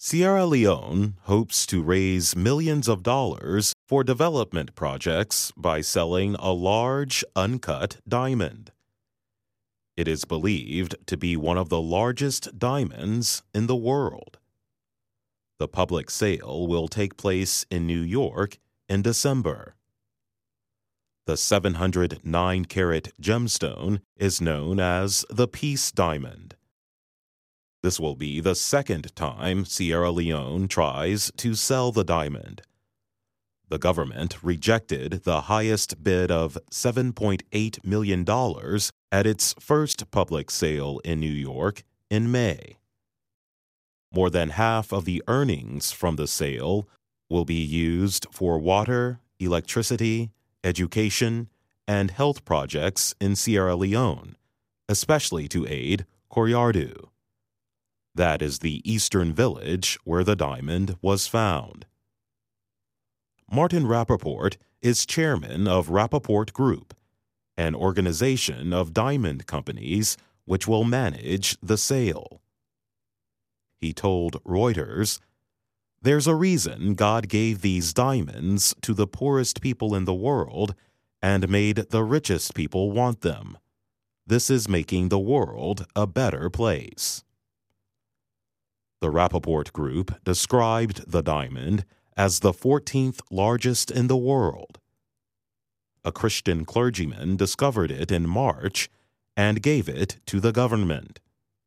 Sierra Leone hopes to raise millions of dollars for development projects by selling a large, uncut diamond. It is believed to be one of the largest diamonds in the world. The public sale will take place in New York in December. The 709-carat gemstone is known as the Peace Diamond. This will be the second time Sierra Leone tries to sell the diamond. The government rejected the highest bid of $7.8 million at its first public sale in New York in May. More than half of the earnings from the sale will be used for water, electricity, education, and health projects in Sierra Leone, especially to aid Koryardu. That is the eastern village where the diamond was found. Martin Rappaport is chairman of Rappaport Group, an organization of diamond companies which will manage the sale. He told Reuters, "There's a reason God gave these diamonds to the poorest people in the world and made the richest people want them. This is making the world a better place." The Rappaport Group described the diamond as the 14th largest in the world. A Christian clergyman discovered it in March and gave it to the government.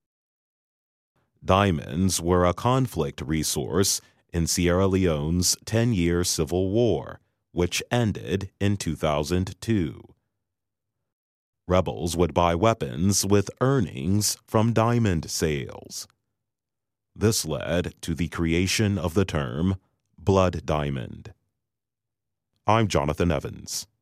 Diamonds were a conflict resource in Sierra Leone's 10-year civil war, which ended in 2002. Rebels would buy weapons with earnings from diamond sales. This led to the creation of the term blood diamond. I'm Jonathan Evans.